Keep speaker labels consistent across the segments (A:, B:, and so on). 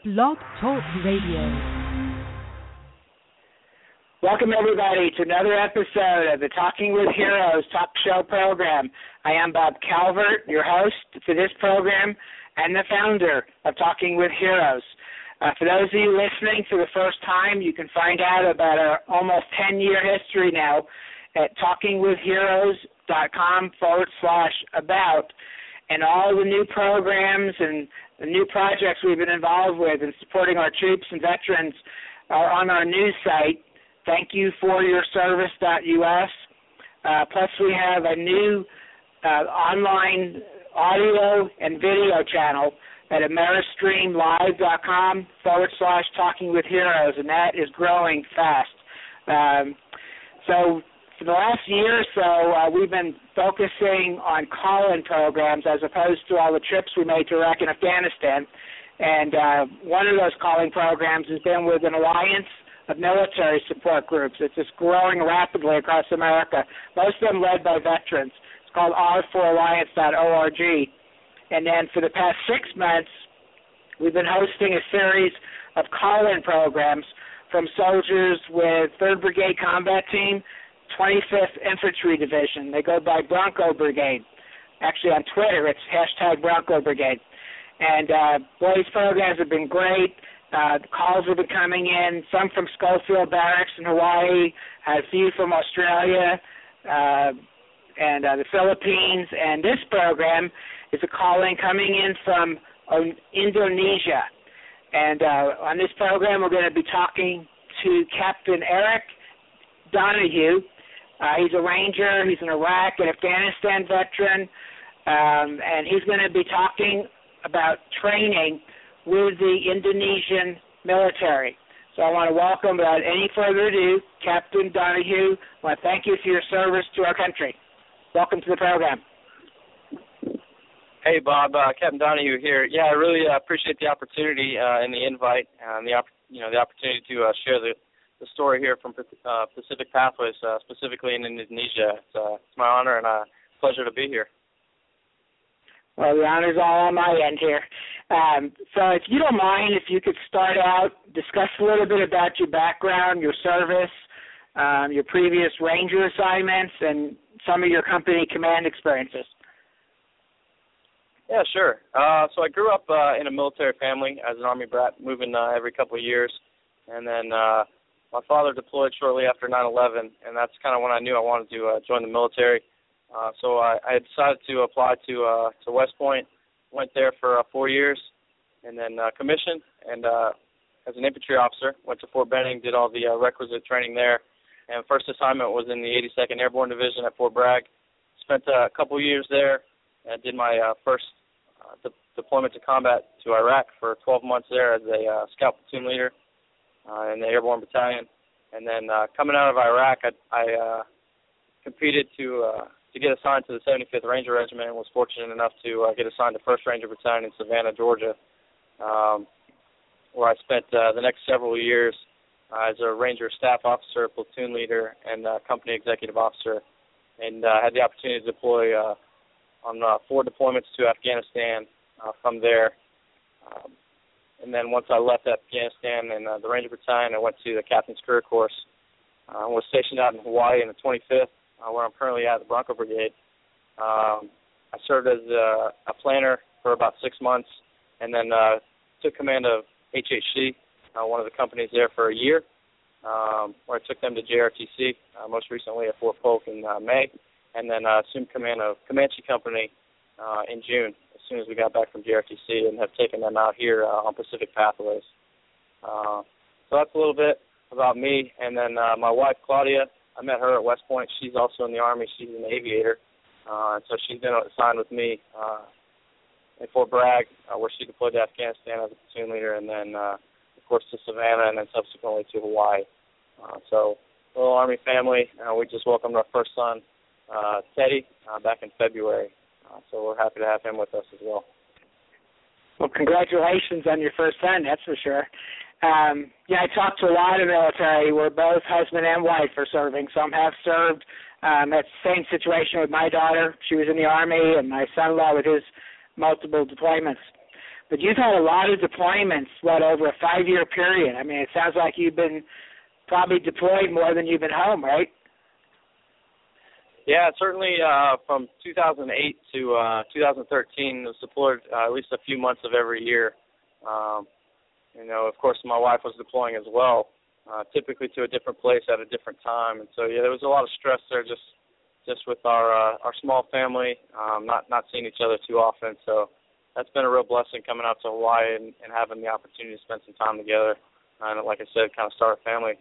A: Blog Talk Radio.
B: Welcome, everybody, to another episode of the Talking with Heroes talk show program. I am Bob Calvert, your host for this program and the founder of Talking with Heroes. For those of you listening for the first time, you can find out about our almost 10-year history now at talkingwithheroes.com/about, and all the new programs and the new projects we've been involved with in supporting our troops and veterans are on our news site, thankyoufforyourservice.us. Plus, we have a new online audio and video channel at ameristreamlive.com/talkingwithheroes, and that is growing fast. So for the last year or so, we've been focusing on call-in programs as opposed to all the trips we made to Iraq and Afghanistan. And one of those calling programs has been with an alliance of military support groups. It's just growing rapidly across America, most of them led by veterans. It's called r4alliance.org. And then for the past 6 months, we've been hosting a series of call-in programs from soldiers with 3rd Brigade Combat Team, 25th Infantry Division. They go by Bronco Brigade. Actually, on Twitter, it's #Bronco Brigade. And these programs have been great. The calls have been coming in, some from Schofield Barracks in Hawaii, a few from Australia and the Philippines. And this program is a call-in coming in from Indonesia. And on this program, we're going to be talking to Captain Eric Donahue. He's a Ranger. He's an Iraq and Afghanistan veteran, and he's going to be talking about training with the Indonesian military. So I want to welcome, without any further ado, Captain Donahue. I want to thank you for your service to our country. Welcome to the program.
C: Hey, Bob. Captain Donahue here. Yeah, I really appreciate the opportunity and the invite and the opportunity to share the story here from Pacific Pathways, specifically in Indonesia. It's my honor and a pleasure to be here.
B: Well, the honor's all on my end here. So if you don't mind, if you could start out, discuss a little bit about your background, your service, your previous Ranger assignments, and some of your company command experiences.
C: Yeah, sure. So I grew up in a military family as an Army brat, moving every couple of years. And then my father deployed shortly after 9/11, and that's kind of when I knew I wanted to join the military. So I decided to apply to West Point, went there for 4 years, and then commissioned. And as an infantry officer, went to Fort Benning, did all the requisite training there. And first assignment was in the 82nd Airborne Division at Fort Bragg. Spent a couple years there and did my first deployment to combat to Iraq for 12 months there as a scout platoon leader in the Airborne Battalion. And then coming out of Iraq, I competed to get assigned to the 75th Ranger Regiment and was fortunate enough to get assigned to 1st Ranger Battalion in Savannah, Georgia, where I spent the next several years as a Ranger staff officer, platoon leader, and company executive officer, and had the opportunity to deploy on 4 deployments to Afghanistan from there. And then once I left Afghanistan and the Ranger Battalion, I went to the Captain's Career Course. I was stationed out in Hawaii in the 25th, where I'm currently at the Bronco Brigade. I served as a planner for about 6 months, and then took command of HHC, one of the companies there, for a year, where I took them to JRTC, most recently at Fort Polk in May, and then assumed command of Comanche Company in June, as soon as we got back from JRTC, and have taken them out here on Pacific Pathways. So that's a little bit about me. And then my wife, Claudia, I met her at West Point. She's also in the Army. She's an aviator. So she's been assigned with me in Fort Bragg, where she deployed to Afghanistan as a platoon leader, and then, of course, to Savannah, and then subsequently to Hawaii. So a little Army family. We just welcomed our first son, Teddy, back in February. So we're happy to have him with us as well.
B: Well, congratulations on your first son, that's for sure. I talked to a lot of military where both husband and wife are serving. Some have served. That's the same situation with my daughter. She was in the Army, and my son-in-law with his multiple deployments. But you've had a lot of deployments, over a 5-year period. I mean, it sounds like you've been probably deployed more than you've been home, right?
C: Yeah, certainly from 2008 to 2013, was deployed at least a few months of every year. Of course, my wife was deploying as well, typically to a different place at a different time. And so, there was a lot of stress there just with our small family, not seeing each other too often. So that's been a real blessing coming out to Hawaii and having the opportunity to spend some time together. And like I said, kind of start a family.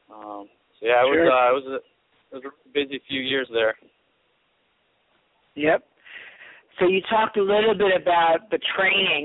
C: It was a busy few years there.
B: Yep. So you talked a little bit about the training.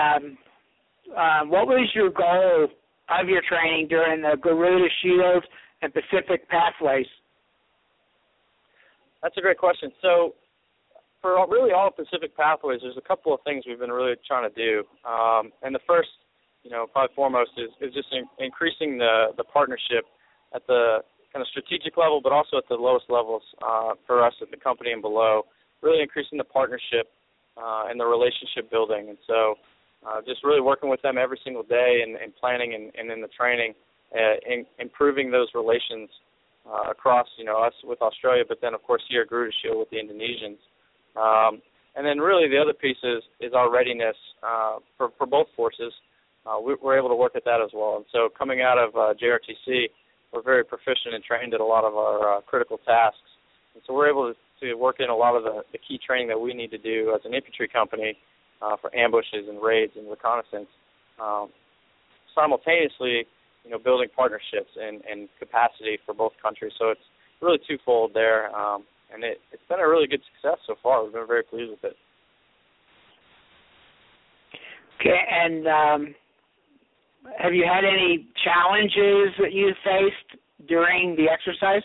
B: What was your goal of your training during the Garuda Shield and Pacific Pathways?
C: That's a great question. So for really all Pacific Pathways, there's a couple of things we've been really trying to do. And the first, probably foremost, is just increasing the partnership at the kind of strategic level, but also at the lowest levels for us at the company and below, really increasing the partnership and the relationship building. And so just really working with them every single day and planning and in the training, improving those relations across, us with Australia, but then, of course, here at Garuda Shield with the Indonesians. And then really the other piece is our readiness for both forces. We're able to work at that as well. And so coming out of JRTC, we're very proficient and trained at a lot of our critical tasks. And so we're able to work in a lot of the key training that we need to do as an infantry company for ambushes and raids and reconnaissance. Simultaneously, building partnerships and capacity for both countries. So it's really twofold there. And it's been a really good success so far. We've been very pleased with it.
B: Okay, and have you had any challenges that you faced during the exercise?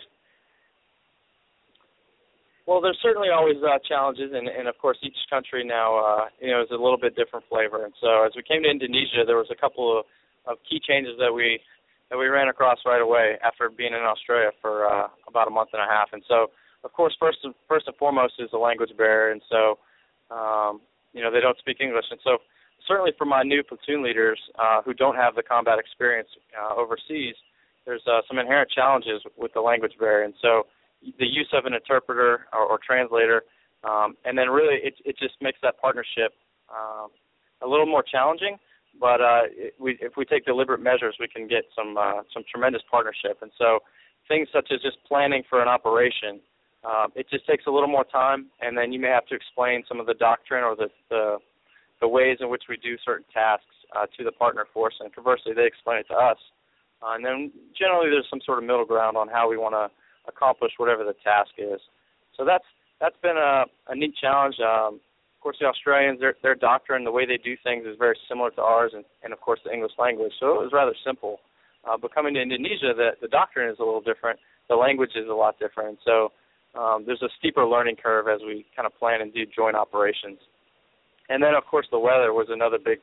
C: Well, there's certainly always challenges, and of course each country now is a little bit different flavor. And so as we came to Indonesia, there was a couple of key changes that we ran across right away after being in Australia for about a month and a half. And so, of course, first and foremost is the language barrier, and so they don't speak English. And so certainly for my new platoon leaders who don't have the combat experience overseas, there's some inherent challenges with the language barrier. And so the use of an interpreter or translator, and then really it just makes that partnership a little more challenging. But if we take deliberate measures, we can get some tremendous partnership. And so things such as just planning for an operation, it just takes a little more time, and then you may have to explain some of the doctrine or the ways in which we do certain tasks to the partner force, and conversely, they explain it to us. And then generally there's some sort of middle ground on how we want to accomplish whatever the task is. So that's been a neat challenge. Of course, the Australians, their doctrine, the way they do things is very similar to ours, and of course the English language. So it was rather simple. But coming to Indonesia, the doctrine is a little different. The language is a lot different. So there's a steeper learning curve as we kind of plan and do joint operations. And then, of course, the weather was another big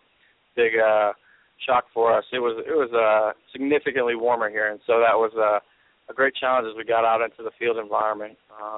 C: shock for us. It was significantly warmer here, and so that was a great challenge as we got out into the field environment.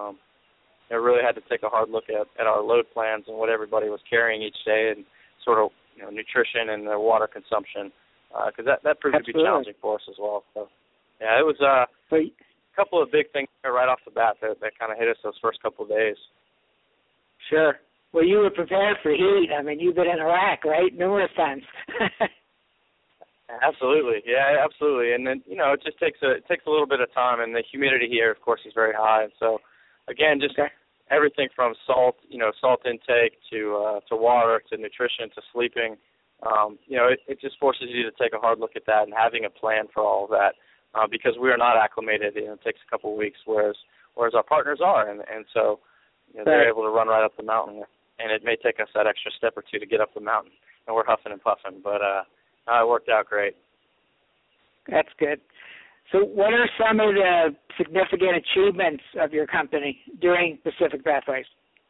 C: I really had to take a hard look at our load plans and what everybody was carrying each day, and sort of nutrition and the water consumption, because that proved to be challenging for us as well. So yeah, it was a couple of big things right off the bat that kind of hit us those first couple of days.
B: Sure. Well, you were prepared for heat. I mean, you've been in Iraq, right? Numerous times.
C: Absolutely, yeah, absolutely. And then it just takes a little bit of time, and the humidity here, of course, is very high. And so, again, just everything from salt intake to water to nutrition to sleeping. It just forces you to take a hard look at that and having a plan for all of that, because we are not acclimated. It takes a couple of weeks, whereas our partners are, and so they're able to run right up the mountain. And it may take us that extra step or two to get up the mountain, and we're huffing and puffing, but it worked out great.
B: That's good. So what are some of the significant achievements of your company during Pacific Pathways?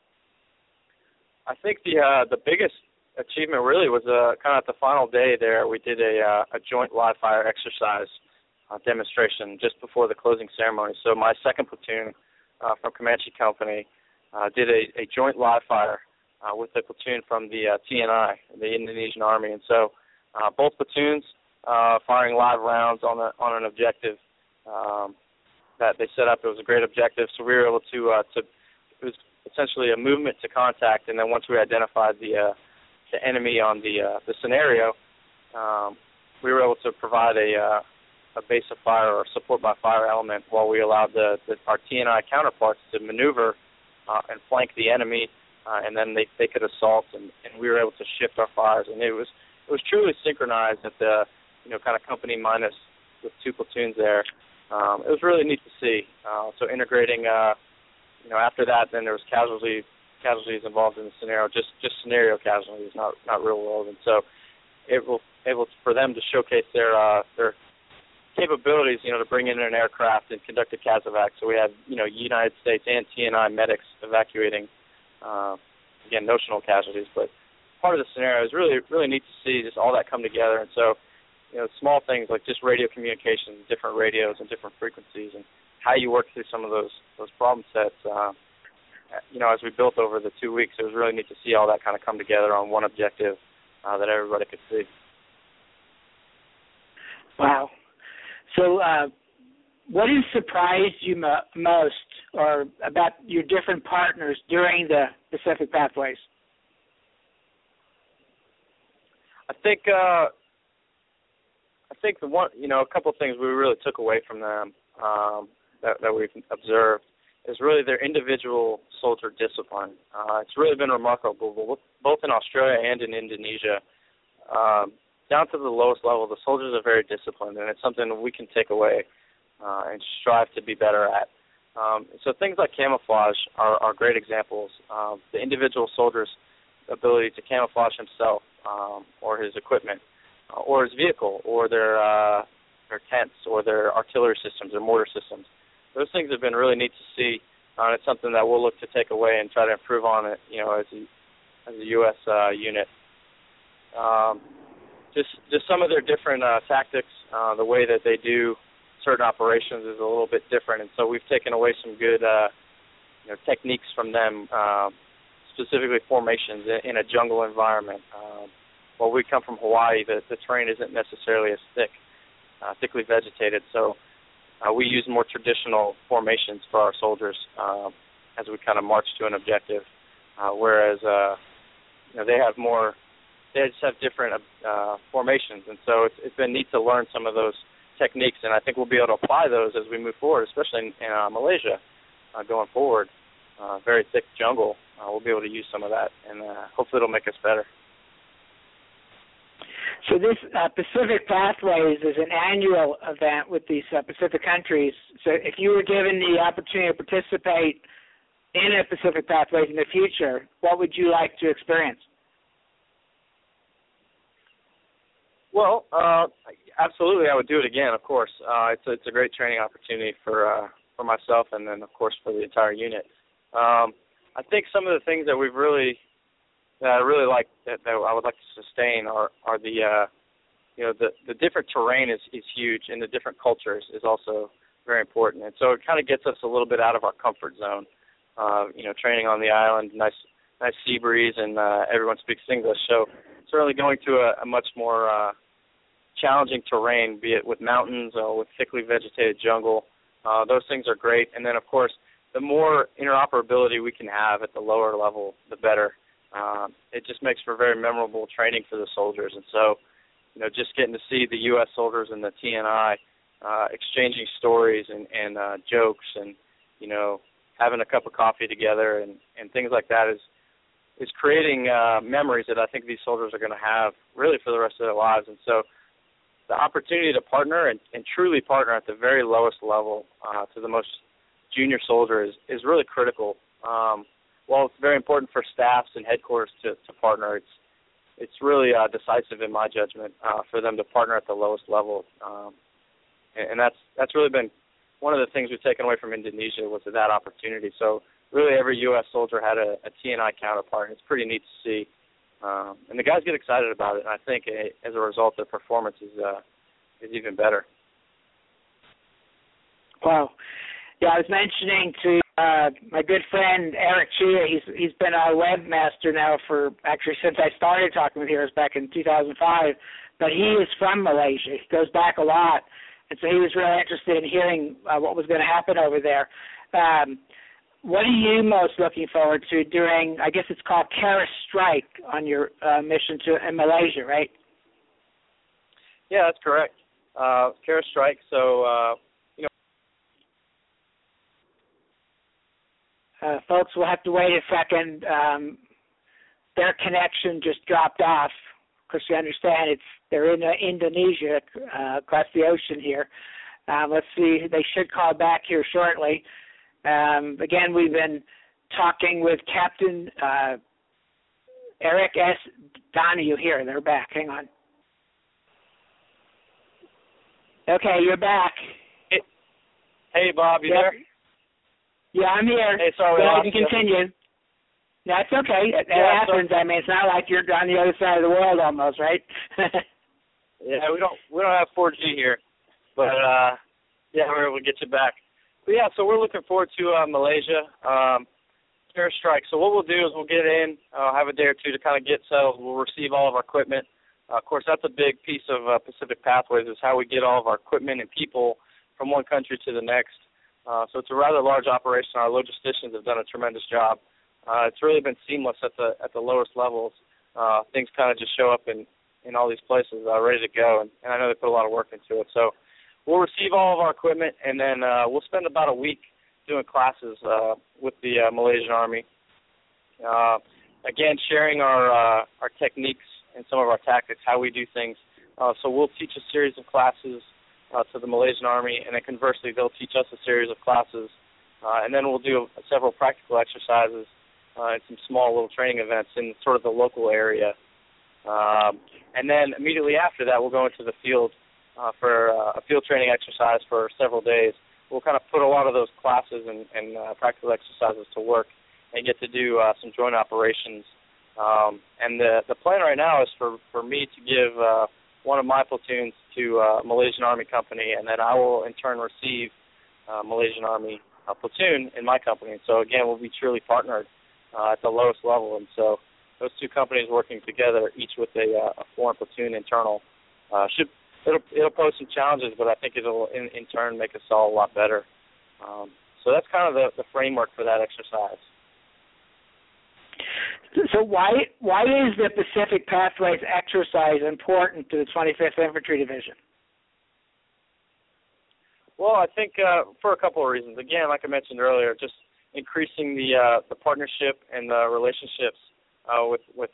C: I think the biggest achievement really was kind of at the final day there. We did a joint live fire exercise demonstration just before the closing ceremony. So my second platoon from Comanche Company did a joint live fire with a platoon from the TNI, the Indonesian Army. And so both platoons firing live rounds on an objective that they set up. It was a great objective, so we were able to it was essentially a movement to contact, and then once we identified the enemy on the scenario, we were able to provide a base of fire or support by fire element while we allowed our TNI counterparts to maneuver and flank the enemy, and then they could assault, and we were able to shift our fires, and it was truly synchronized at the kind of company minus with two platoons there. It was really neat to see. So integrating, after that, then there was casualties involved in the scenario, just scenario casualties, not real world, and so able for them to showcase their capabilities, to bring in an aircraft and conduct a CASEVAC. So we had, United States and TNI medics evacuating, again, notional casualties, but part of the scenario is really, really neat to see just all that come together. And so, small things like just radio communication, different radios and different frequencies, and how you work through some of those problem sets, as we built over the 2 weeks, it was really neat to see all that kind of come together on one objective that everybody could see.
B: Wow. So what has surprised you most or about your different partners during the Pacific Pathways?
C: I think the one, a couple of things we really took away from them that we've observed is really their individual soldier discipline. It's really been remarkable, both in Australia and in Indonesia. Down to the lowest level, the soldiers are very disciplined, and it's something that we can take away and strive to be better at. So things like camouflage are great examples. The individual soldier's ability to camouflage himself or his equipment or his vehicle or their tents or their artillery systems or mortar systems. Those things have been really neat to see, and it's something that we'll look to take away and try to improve on it, as a U.S. unit. Just some of their different tactics, the way that they do certain operations is a little bit different, and so we've taken away some good techniques from them, specifically formations in a jungle environment. While we come from Hawaii, the terrain isn't necessarily as thickly vegetated, so we use more traditional formations for our soldiers as we kind of march to an objective, whereas they have more. They just have different formations, and so it's been neat to learn some of those techniques, and I think we'll be able to apply those as we move forward, especially in Malaysia going forward. Very thick jungle. We'll be able to use some of that, and hopefully it'll make us better.
B: So this Pacific Pathways is an annual event with these Pacific countries. So if you were given the opportunity to participate in a Pacific Pathways in the future, what would you like to experience?
C: Well, absolutely, I would do it again. Of course, it's a great training opportunity for myself, and then of course for the entire unit. I think some of the things that that I really like that I would like to sustain are the different terrain is huge, and the different cultures is also very important, and so it kind of gets us a little bit out of our comfort zone. Training on the island, nice sea breeze, and everyone speaks English, so certainly going to a much more challenging terrain, be it with mountains or with thickly vegetated jungle. Those things are great. And then, of course, the more interoperability we can have at the lower level, the better. It just makes for very memorable training for the soldiers. And so, just getting to see the U.S. soldiers and the TNI exchanging stories and jokes and, having a cup of coffee together and things like that is creating memories that I think these soldiers are going to have really for the rest of their lives. And so the opportunity to partner and truly partner at the very lowest level to the most junior soldier is really critical. While it's very important for staffs and headquarters to partner, it's really decisive in my judgment for them to partner at the lowest level. And that's really been one of the things we've taken away from Indonesia was that opportunity. So really every U.S. soldier had a TNI counterpart, and it's pretty neat to see. And the guys get excited about it, and I think as a result, their performance is even better.
B: Wow. Yeah, I was mentioning to my good friend Eric Chia. He's been our webmaster now for actually since I started talking with Heroes back in 2005. But he is from Malaysia. He goes back a lot, and so he was really interested in hearing what was going to happen over there. What are you most looking forward to during, I guess it's called Kara Strike, on your mission in Malaysia, right?
C: Yeah, that's correct. Kara Strike. So,
B: folks will have to wait a second. Their connection just dropped off, because you understand they're in Indonesia, across the ocean here. Let's see. They should call back here shortly. Again, we've been talking with Captain Eric S. Donahue here. They're back. Hang on. Okay, you're back.
C: Hey, Bob, you there?
B: Yeah, I'm here.
C: Hey, sorry.
B: Go ahead and continue. That's okay. It happens. I mean, it's not like you're on the other side of the world almost, right?
C: Yeah, we don't have 4G here, but yeah, we're able to get you back. But yeah, so we're looking forward to Malaysia, Kara Strike. So what we'll do is we'll get in, have a day or two to kind of get settled. We'll receive all of our equipment. Of course, that's a big piece of Pacific Pathways, is how we get all of our equipment and people from one country to the next. So it's a rather large operation. Our logisticians have done a tremendous job. It's really been seamless at the lowest levels. Things kind of just show up in all these places ready to go, and I know they put a lot of work into it. So we'll receive all of our equipment, and then we'll spend about a week doing classes with the Malaysian Army. Again, sharing our techniques and some of our tactics, how we do things. So we'll teach a series of classes to the Malaysian Army, and then conversely, they'll teach us a series of classes. And then we'll do several practical exercises and some small little training events in sort of the local area. And then immediately after that, we'll go into the field for a field training exercise for several days. We'll kind of put a lot of those classes and practical exercises to work and get to do some joint operations. And the plan right now is for me to give one of my platoons to Malaysian Army Company, and then I will in turn receive Malaysian Army platoon in my company. And so again, we'll be truly partnered at the lowest level. And so those two companies working together, each with a foreign platoon internal, it'll pose some challenges, but I think it'll in turn make us all a lot better. So that's kind of the framework for that exercise.
B: So why is the Pacific Pathways exercise important to the 25th Infantry Division?
C: Well, I think for a couple of reasons. Again, like I mentioned earlier, just increasing the partnership and the relationships with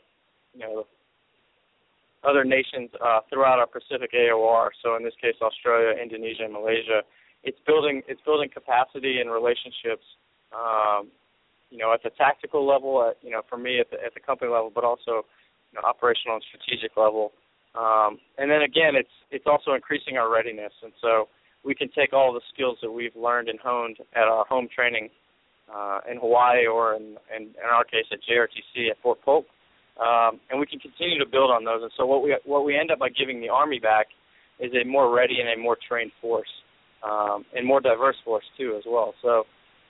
C: other nations throughout our Pacific AOR. So in this case, Australia, Indonesia, and Malaysia. It's building capacity and relationships. At the tactical level, for me at the company level, but also operational and strategic level. And then again, it's also increasing our readiness, and so we can take all the skills that we've learned and honed at our home training in Hawaii, or in our case at JRTC at Fort Polk, and we can continue to build on those. And so what we end up by giving the Army back is a more ready and a more trained force, and more diverse force too as well. So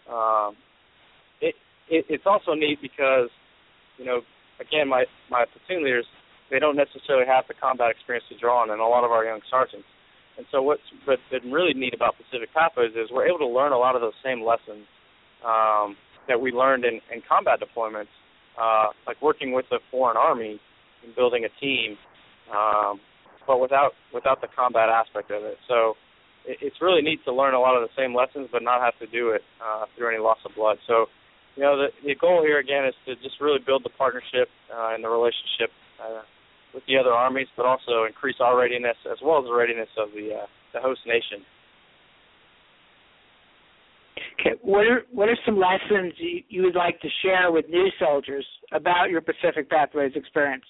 C: it's also neat because again, my platoon leaders, they don't necessarily have the combat experience to draw on, and a lot of our young sergeants. And so what's been really neat about Pacific Pathways is we're able to learn a lot of those same lessons that we learned in combat deployments, like working with a foreign army and building a team, but without the combat aspect of it. So it's really neat to learn a lot of the same lessons, but not have to do it through any loss of blood. So the goal here again is to just really build the partnership and the relationship with the other armies, but also increase our readiness as well as the readiness of the host nation.
B: Okay, what are some lessons you would like to share with new soldiers about your Pacific Pathways experience?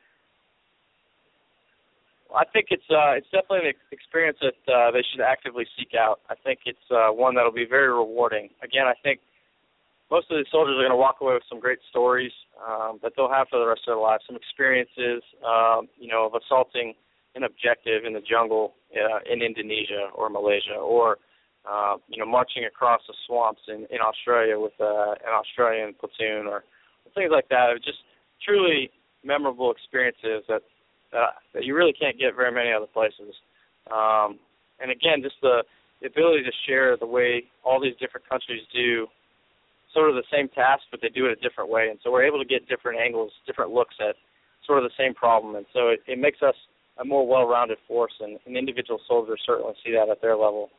C: Well, I think it's definitely an experience that they should actively seek out. I think it's one that will be very rewarding. Again, I think most of the soldiers are going to walk away with some great stories that they'll have for the rest of their lives, some experiences, of assaulting an objective in the jungle in Indonesia or Malaysia, or marching across the swamps in Australia with an Australian platoon or things like that. It was just truly memorable experiences that you really can't get very many other places. And again, just the ability to share the way all these different countries do sort of the same task, but they do it a different way. And so we're able to get different angles, different looks at sort of the same problem. And so it makes us a more well-rounded force, and individual soldiers certainly see that at their level.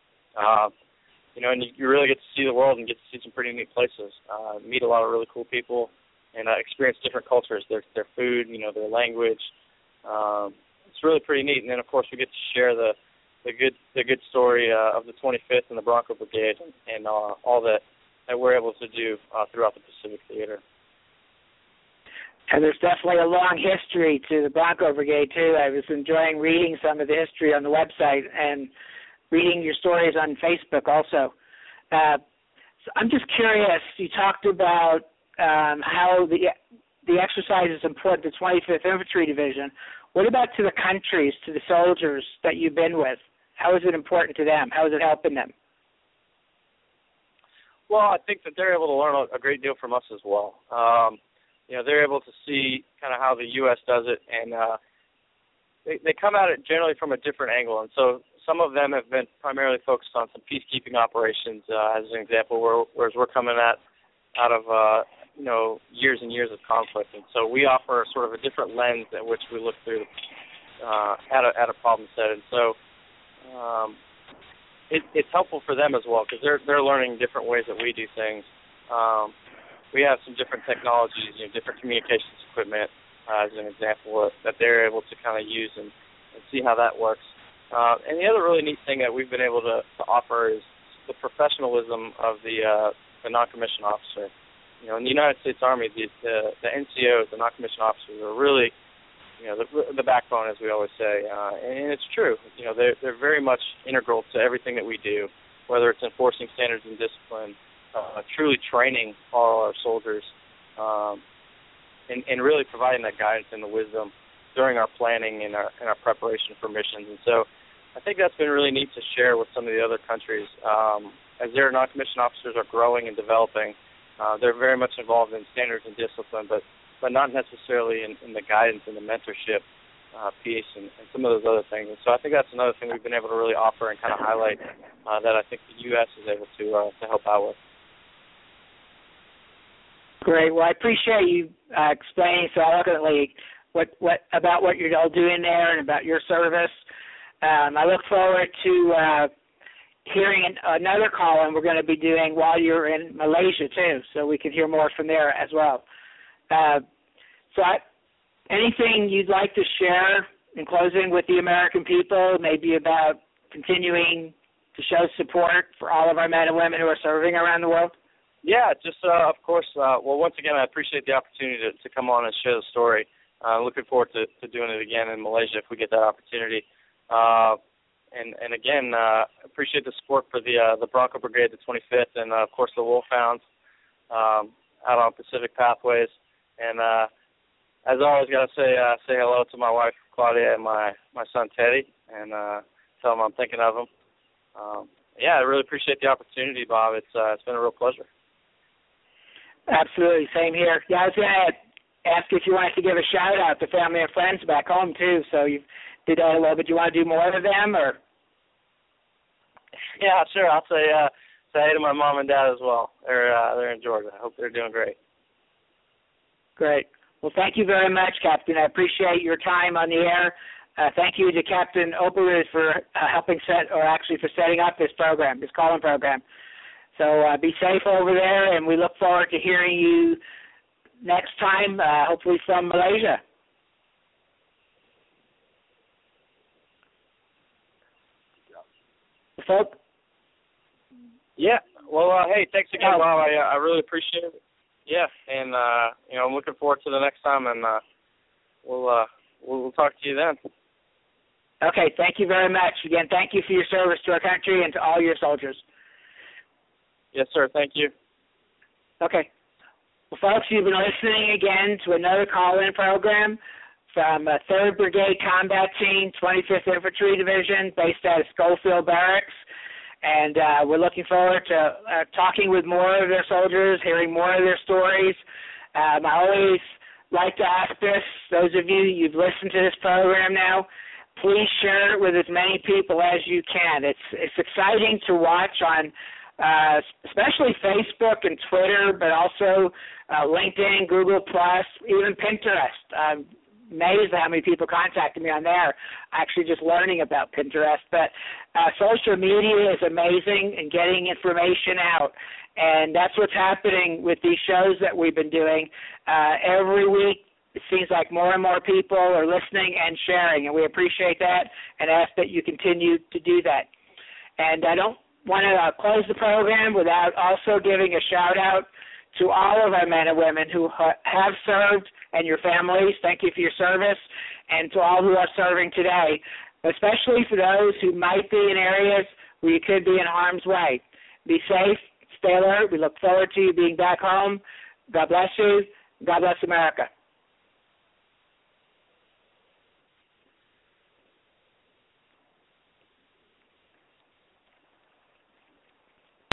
C: And you really get to see the world and get to see some pretty neat places, meet a lot of really cool people, and experience different cultures, their food, their language. It's really pretty neat. And then, of course, we get to share the good story of the 25th and the Bronco Brigade and all that we're able to do throughout the Pacific Theater.
B: And there's definitely a long history to the Bronco Brigade, too. I was enjoying reading some of the history on the website and reading your stories on Facebook also. So I'm just curious, you talked about how the exercise is important to 25th Infantry Division. What about to the countries, to the soldiers that you've been with? How is it important to them? How is it helping them?
C: Well, I think that they're able to learn a great deal from us as well. They're able to see kind of how the U.S. does it, and they come at it generally from a different angle. And so some of them have been primarily focused on some peacekeeping operations, as an example, whereas we're coming out of years and years of conflict. And so we offer sort of a different lens at which we look through at a problem set. And so it's helpful for them as well, because they're learning different ways that we do things. We have some different technologies, different communications equipment, as an example, that they're able to kind of use and see how that works. And the other really neat thing that we've been able to offer is the professionalism of the non-commissioned officer. In the United States Army, the NCOs, the non-commissioned officers, are really, the backbone, as we always say. And it's true. They're very much integral to everything that we do, whether it's enforcing standards and discipline, truly training all our soldiers, and really providing that guidance and the wisdom during our planning and our preparation for missions. And so I think that's been really neat to share with some of the other countries. As their non-commissioned officers are growing and developing, they're very much involved in standards and discipline, but not necessarily in the guidance and the mentorship piece and some of those other things. And so I think that's another thing we've been able to really offer and kind of highlight that I think the U.S. is able to help out with.
B: Great. Well, I appreciate you explaining so eloquently what about what you're all doing there and about your service. I look forward to hearing another call-in we're going to be doing while you're in Malaysia, too, so we can hear more from there as well. Anything you'd like to share in closing with the American people, maybe about continuing to show support for all of our men and women who are serving around the world?
C: Yeah, just, of course, once again, I appreciate the opportunity to come on and share the story. Looking forward to doing it again in Malaysia if we get that opportunity. And again, appreciate the support for the Bronco Brigade, the 25th, and, of course, the Wolfhounds out on Pacific Pathways. And as always, got to say hello to my wife, Claudia, and my son, Teddy, and tell them I'm thinking of them. I really appreciate the opportunity, Bob. It's been a real pleasure.
B: Absolutely. Same here. Yeah, I was going to ask if you wanted to give a shout-out to family and friends back home, too. So you did that a little bit. Do you want to do more of them? Or?
C: Yeah, sure. I'll say hey to my mom and dad as well. They're in Georgia. I hope they're doing great.
B: Great. Well, thank you very much, Captain. I appreciate your time on the air. Thank you to Captain Operud for helping for setting up this program, this call-in program. So be safe over there, and we look forward to hearing you next time, hopefully from Malaysia. Folk?
C: Yeah. Well, hey, thanks again, Bob. I really appreciate it. Yeah, and I'm looking forward to the next time, and we'll talk to you then.
B: Okay, thank you very much. Again, thank you for your service to our country and to all your soldiers.
C: Yes, sir. Thank you.
B: Okay. Well, folks, you've been listening again to another call-in program from 3rd Brigade Combat Team, 25th Infantry Division, based out of Schofield Barracks. And we're looking forward to talking with more of their soldiers, hearing more of their stories. I always like to ask this, those of you you've listened to this program now, please share it with as many people as you can. It's exciting to watch on especially Facebook and Twitter, but also LinkedIn, Google+, even Pinterest. I'm amazed at how many people contacted me on there, actually just learning about Pinterest. But social media is amazing in getting information out, and that's what's happening with these shows that we've been doing. Every week, it seems like more and more people are listening and sharing, and we appreciate that and ask that you continue to do that. And I don't want to close the program without also giving a shout-out to all of our men and women who have served and your families. Thank you for your service, and to all who are serving today, especially for those who might be in areas where you could be in harm's way. Be safe, stay alert. We look forward to you being back home. God bless you. God bless America.